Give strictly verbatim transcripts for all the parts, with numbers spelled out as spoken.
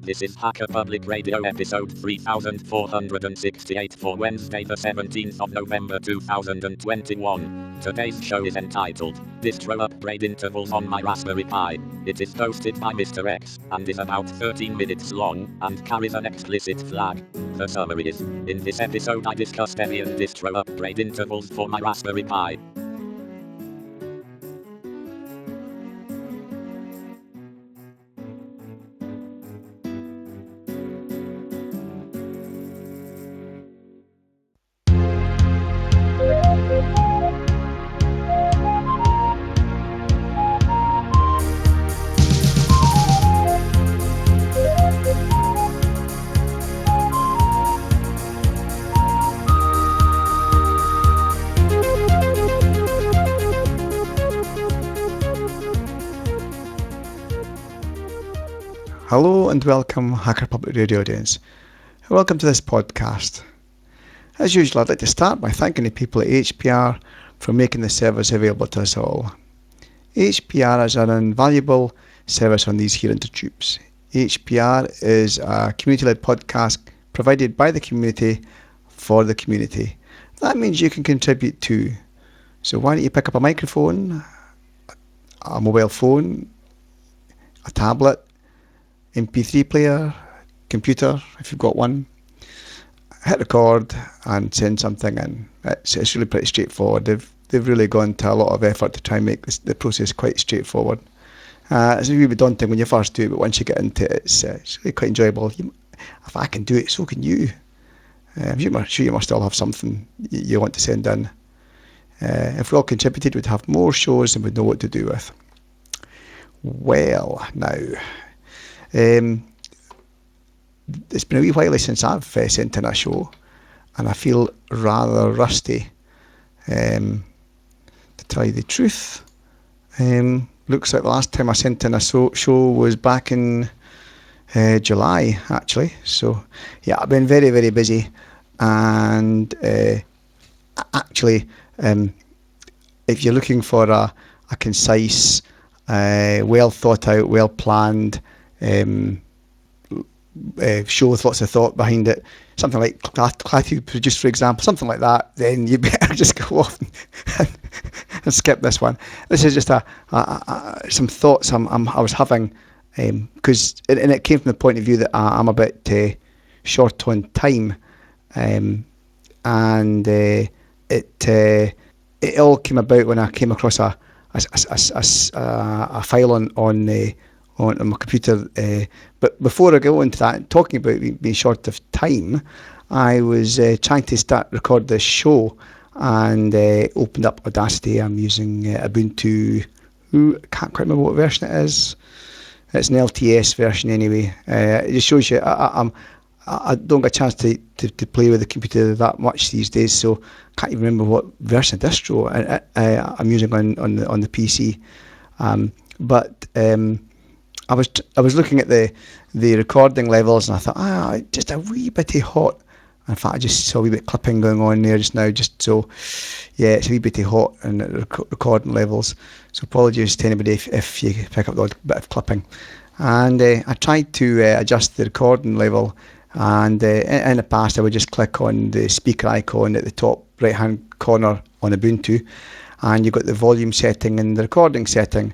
This is Hacker Public Radio episode three thousand four hundred sixty-eight for Wednesday the seventeenth of November two thousand twenty-one. Today's show is entitled, Distro Upgrade Intervals on My Raspberry Pi. It is hosted by Mister X, and is about thirteen minutes long, and carries an explicit flag. The summary is, in this episode I discuss Debian distro upgrade intervals for my Raspberry Pi. Hello and welcome, Hacker Public Radio audience. Welcome to this podcast. As usual, I'd like to start by thanking the people at H P R for making the service available to us all. H P R is an invaluable service on these here intertubes. H P R is a community-led podcast provided by the community for the community. That means you can contribute too. So why don't you pick up a microphone, a mobile phone, a tablet, M P three player, computer, if you've got one, hit record and send something in. It's, it's really pretty straightforward. They've they've really gone to a lot of effort to try and make this, the process quite straightforward. Uh, it's a wee bit daunting when you first do it, but once you get into it, it's, uh, it's really quite enjoyable. You, if I can do it, so can you. Uh, I'm sure you must all have something you, you want to send in. Uh, if we all contributed, we'd have more shows and we'd know what to do with. Well, now... Um, it's been a wee while since I've uh, sent in a show, and I feel rather rusty. Um, to tell you the truth, um, looks like the last time I sent in a so- show was back in uh, July, actually. So, yeah, I've been very, very busy, and uh, actually, um, if you're looking for a, a concise, uh, well thought out, well planned, Um, uh, show with lots of thought behind it, something like Clathy produced, for example, something like that, then you better just go off and, and skip this one. This is just a, a, a some thoughts I'm, I'm, I was having, because um, and it came from the point of view that I, I'm a bit uh, short on time, um, and uh, it uh, it all came about when I came across a a, a, a, a, a file on on. Uh, On, on my computer, uh, but before I go into that, talking about being short of time, I was uh, trying to start record this show and uh, opened up Audacity. I'm using uh, Ubuntu. Ooh, I can't quite remember what version it is. It's an L T S version anyway. Uh, it just shows you I, I, I'm I don't get a chance to, to, to play with the computer that much these days, so I can't even remember what version of distro I, I, I'm using on on the on the P C. Um, but um, I was I was looking at the the recording levels, and I thought, ah, just a wee bitty hot. In fact, I just saw a wee bit of clipping going on there just now. Just so, yeah, it's a wee bitty hot in the rec- recording levels. So apologies to anybody if, if you pick up the odd bit of clipping. And uh, I tried to uh, adjust the recording level, and uh, in, in the past I would just click on the speaker icon at the top right hand corner on Ubuntu, and you got the volume setting and the recording setting,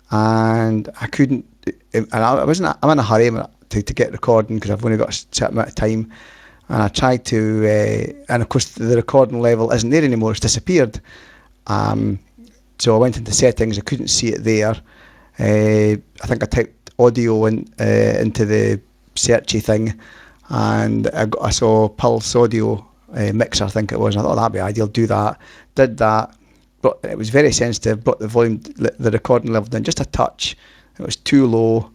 and I couldn't. And I wasn't. I'm in a hurry to, to get recording because I've only got a certain amount of time. And I tried to, uh, and of course the recording level isn't there anymore. It's disappeared. Um, so I went into settings. I couldn't see it there. Uh, I think I typed audio in, uh, into the searchy thing, and I, got, I saw Pulse Audio uh, Mixer. I think it was. And I thought, oh, that'd be ideal. Do that. Did that. But it was very sensitive. Brought the volume, the recording level down just a touch. It was too low,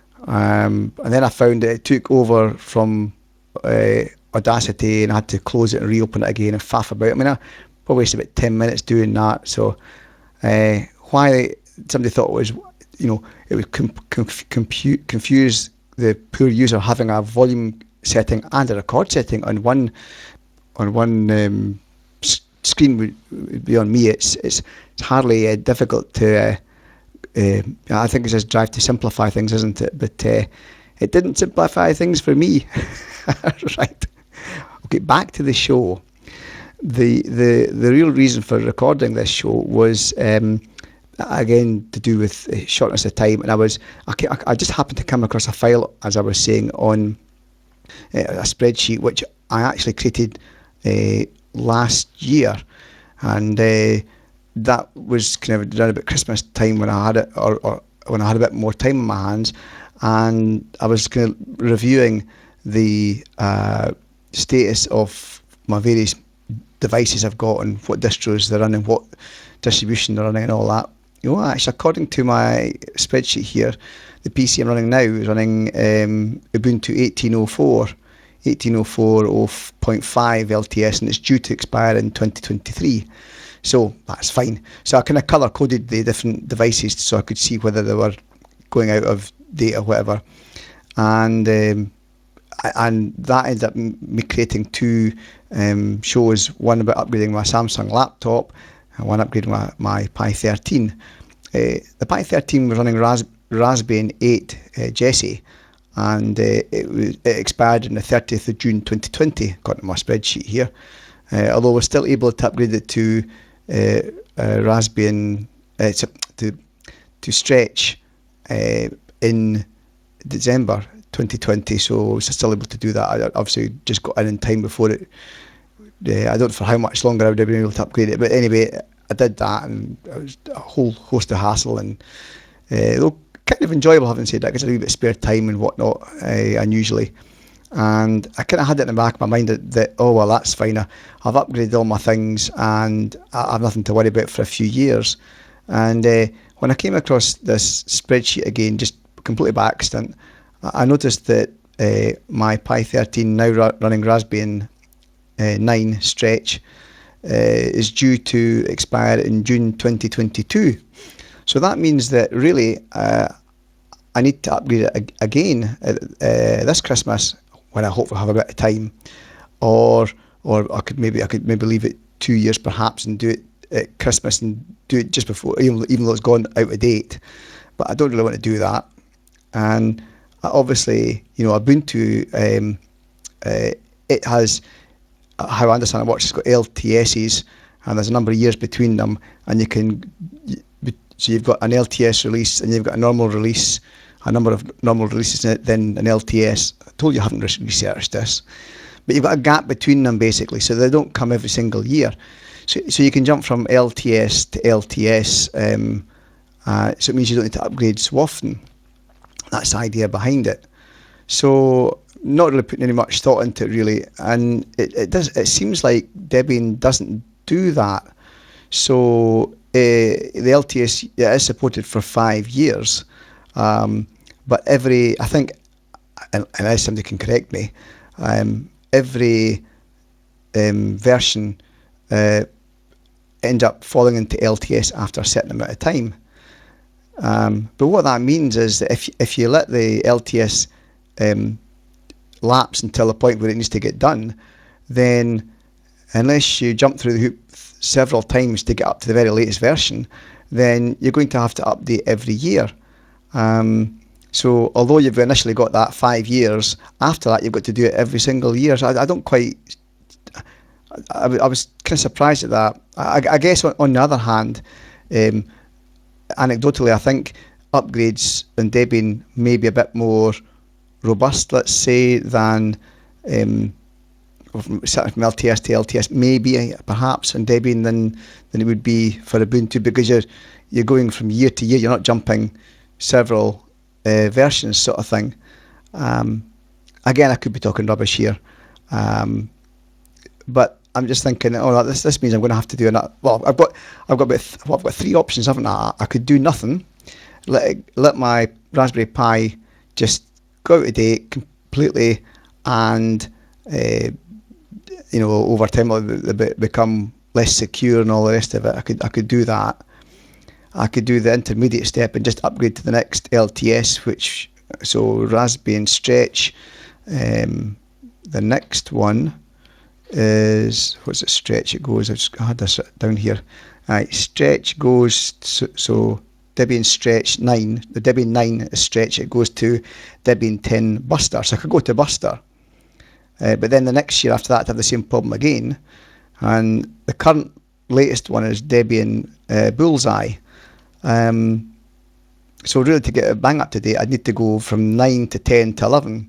um, and then I found that it took over from uh, Audacity, and I had to close it and reopen it again and faff about. I mean, I probably wasted about ten minutes doing that. So, uh, why somebody thought it was, you know, it would com- com- compute, confuse the poor user having a volume setting and a record setting on one on one um, s- screen would, would be on me. It's it's, it's hardly uh, difficult to. Uh, uh, I think it's just drive to simplify things, isn't it? But uh, it didn't simplify things for me. Right. Okay, back to the show. The the the real reason for recording this show was um, again to do with shortness of time, and I was I, I just happened to come across a file, as I was saying, on uh, a spreadsheet which I actually created uh, last year, and uh, that was kind of around about Christmas time when I had it, or, or when I had a bit more time on my hands, and I was kind of reviewing the uh, status of my various devices I've got and what distros they're running, what distribution they're running, and all that. You know, actually, according to my spreadsheet here, the P C I'm running now is running um, Ubuntu eighteen oh four, eighteen oh four oh point five L T S, and it's due to expire in twenty twenty-three. So that's fine. So I kind of colour coded the different devices so I could see whether they were going out of date or whatever, and um, and that ended up me creating two um, shows, one about upgrading my Samsung laptop and one upgrading my, my Pi thirteen. Uh, the Pi thirteen was running Ras Raspbian eight uh, Jessie, and uh, it, was, it expired on the thirtieth of June twenty twenty, according to my spreadsheet here, uh, although we're still able to upgrade it to uh, uh, Raspbian, uh, to, to, to Stretch uh, in December twenty twenty, so I was still able to do that. I obviously just got in in time before it. Uh, I don't know for how much longer I would have been able to upgrade it, but anyway, I did that, and it was a whole host of hassle, and uh, kind of enjoyable, having said that, because I had a wee bit of spare time and whatnot, uh, unusually. And I kind of had it in the back of my mind that, that oh well, that's fine. I, I've upgraded all my things, and I have nothing to worry about for a few years. And uh, when I came across this spreadsheet again, just completely by accident, I noticed that uh, my Pi thirteen, now ru running Raspbian uh, nine Stretch, uh, is due to expire in June twenty twenty-two. So that means that really uh, I need to upgrade it ag again uh, uh, this Christmas, when I hopefully have a bit of time, or or I could maybe I could maybe leave it two years perhaps and do it at Christmas and do it just before, even, even though it's gone out of date. But I don't really want to do that. And obviously, you know, Ubuntu, um, uh, it has, how I understand it works, it's got L T Ss, and there's a number of years between them, and you can, so you've got an L T S release, and you've got a normal release, a number of normal releases, and then an L T S. I told you I haven't researched this, but you've got a gap between them basically, so they don't come every single year. So, so you can jump from L T S to L T S, um, uh, so it means you don't need to upgrade so often. That's the idea behind it. So not really putting any much thought into it really, and it, it does. It seems like Debian doesn't do that. So uh, the L T S is supported for five years, um, but every I think, and, and as somebody can correct me, um, every um, version uh, end up falling into L T S after a certain amount of time. Um, but what that means is that if if you let the L T S um, lapse until the point where it needs to get done, then unless you jump through the hoop several times to get up to the very latest version, then you're going to have to update every year. Um, so although you've initially got that five years, after that you've got to do it every single year. So I, I don't quite. I, I was kind of surprised at that. I, I guess on, on the other hand, um, anecdotally, I think upgrades in Debian may be a bit more robust, let's say, than um, from L T S to L T S, maybe perhaps in Debian than than it would be for Ubuntu, because you're you're going from year to year. You're not jumping several uh, versions, sort of thing. Um, again, I could be talking rubbish here, um, but I'm just thinking, oh, this this means I'm going to have to do another. Well, I've got I've got about th well, I've got three options, haven't I? I could do nothing, let let my Raspberry Pi just go out of date completely, and uh, you know, over time it'll become less secure and all the rest of it. I could I could do that. I could do the intermediate step and just upgrade to the next L T S, which so Raspbian Stretch. Um, the next one is, what's it, Stretch? It goes, I just had this down here. Right, Stretch goes, so, so Debian stretch nine, the Debian nine stretch, it goes to Debian ten Buster. So I could go to Buster. Uh, but then the next year after that, I have the same problem again. And the current latest one is Debian uh, Bullseye. Um, so really to get it bang up to date, I'd need to go from nine to ten to eleven.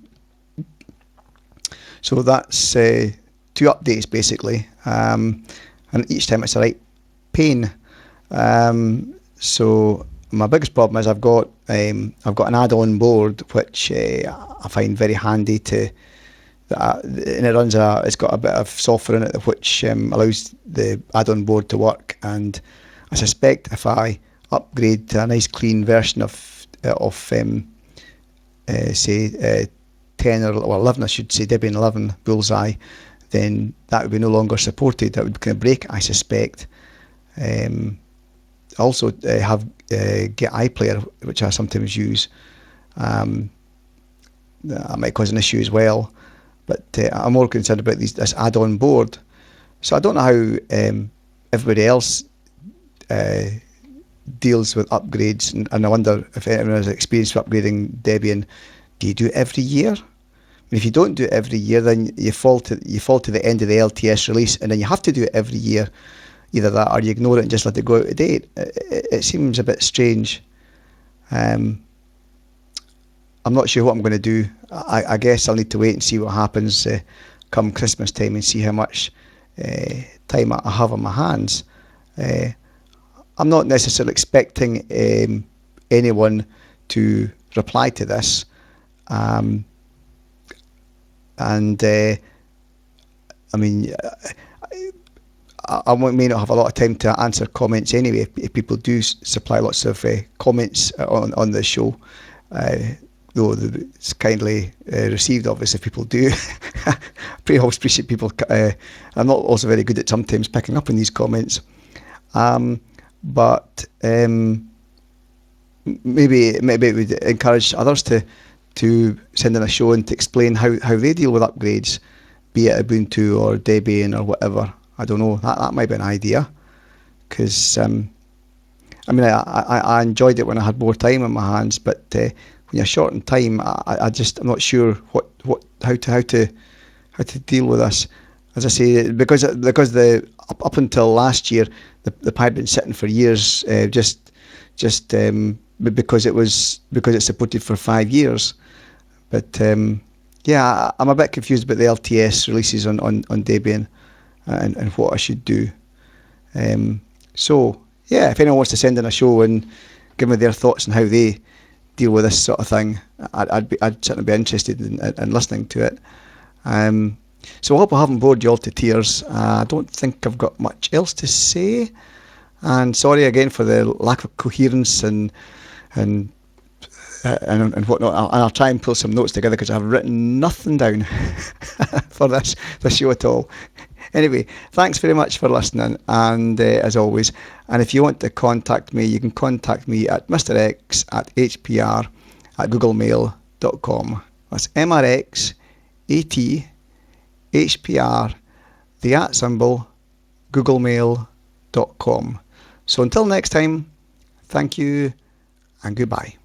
So that's uh, two updates basically. Um, and each time it's a right pain. Um, so my biggest problem is I've got um, I've got an add-on board which uh, I find very handy to. Uh, and it runs a. It's got a bit of software in it which um, allows the add-on board to work. And I suspect if I upgrade to a nice clean version of uh, of um, uh, say uh, ten or, or eleven, I should say Debian eleven Bullseye, then that would be no longer supported. That would kind of break, I suspect. Um, I also uh, have uh, Get iPlayer, which I sometimes use. Um, that might cause an issue as well. But uh, I'm more concerned about these, this add-on board. So I don't know how um, everybody else uh, deals with upgrades, and, and I wonder if anyone has experience with upgrading Debian. Do you do it every year? I mean, if you don't do it every year, then you fall to you fall to the end of the L T S release, and then you have to do it every year. Either that, or you ignore it and just let it go out of date. It, it, it seems a bit strange. Um, I'm not sure what I'm going to do. I, I guess I'll need to wait and see what happens uh, come Christmas time and see how much uh, time I have on my hands. Uh, I'm not necessarily expecting um, anyone to reply to this. Um, and uh, I mean, I, I may not have a lot of time to answer comments anyway. If, if people do s- supply lots of uh, comments on, on the show, uh, though it's kindly uh, received, obviously, if people do. I pretty always appreciate people. Uh, I'm not also very good at sometimes picking up on these comments. Um, but um, maybe maybe it would encourage others to to send in a show and to explain how, how they deal with upgrades, be it Ubuntu or Debian or whatever. I don't know. That that might be an idea. Because um, I mean, I, I I enjoyed it when I had more time on my hands, but uh, when you're short in time, I, I just I'm not sure what, what how to how to how to deal with this. As I say, because because the up, up until last year, the the Pi had been sitting for years, uh, just just um, because it was because it's supported for five years. But um, yeah, I'm a bit confused about the L T S releases on on, on Debian and, and what I should do. Um, so yeah, if anyone wants to send in a show and give me their thoughts on how they deal with this sort of thing, I'd I'd, be, I'd certainly be interested in, in listening to it. Um, so I hope I haven't bored you all to tears. Uh, I don't think I've got much else to say, and sorry again for the lack of coherence and and uh, and, and whatnot. I'll, I'll try and pull some notes together because I've written nothing down for this this show at all. Anyway, thanks very much for listening, and uh, as always, and if you want to contact me, you can contact me at Mister X at H P R at googlemail dot com. That's M R X A T H P R, the at symbol, googlemail dot com. So until next time, thank you and goodbye.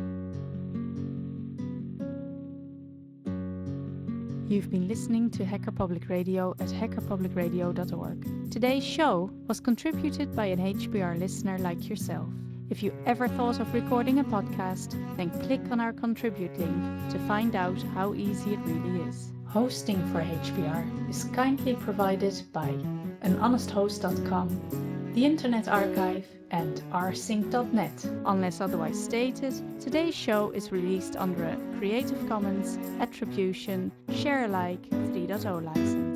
You've been listening to Hacker Public Radio at hacker public radio dot org. Today's show was contributed by an H P R listener like yourself. If you ever thought of recording a podcast, then click on our contribute link to find out how easy it really is. Hosting for H P R is kindly provided by an honest host dot com, the Internet Archive, and r sync dot net. Unless otherwise stated, today's show is released under a Creative Commons Attribution Share Alike three point oh license.